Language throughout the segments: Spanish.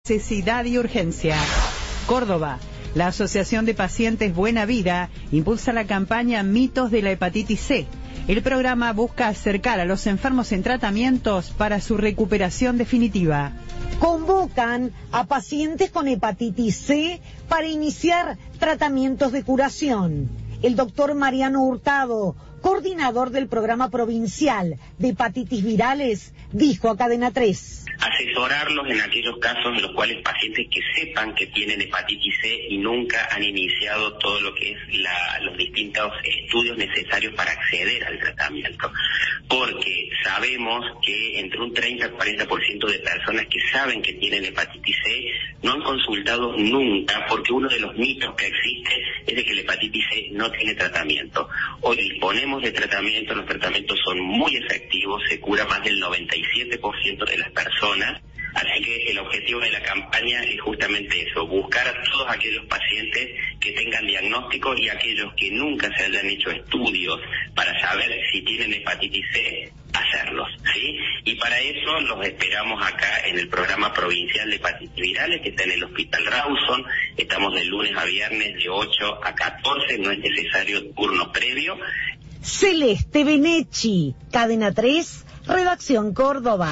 Necesidad y urgencia. Córdoba. La Asociación de Pacientes Buena Vida impulsa la campaña Mitos de la Hepatitis C. El programa busca acercar a los enfermos en tratamientos para su recuperación definitiva. Convocan a pacientes con hepatitis C para iniciar tratamientos de curación. El doctor Mariano Hurtado, coordinador del programa provincial de hepatitis virales, dijo a Cadena 3. Asesorarlos en aquellos casos en los cuales pacientes que sepan que tienen hepatitis C y nunca han iniciado todo lo que es los distintos estudios necesarios para acceder al tratamiento. Porque sabemos que entre un 30 y 40% de personas que saben que tienen hepatitis C no han consultado nunca, porque uno de los mitos que existe es de que la hepatitis C no tiene tratamiento. Hoy disponemos de tratamiento, los tratamientos son muy efectivos, se cura más del 97% de las personas, así que el objetivo de la campaña es justamente eso, buscar a todos aquellos pacientes que tengan diagnóstico y aquellos que nunca se hayan hecho estudios para saber si tienen hepatitis C, hacerlos, ¿sí? Y para eso los esperamos acá en el programa provincial de hepatitis virales que está en el Hospital Rawson. Estamos de lunes a viernes de 8 a 14, no es necesario turno previo. Celeste Benechi, Cadena 3, Redacción Córdoba.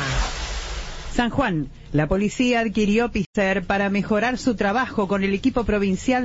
San Juan, la policía adquirió Picer para mejorar su trabajo con el equipo provincial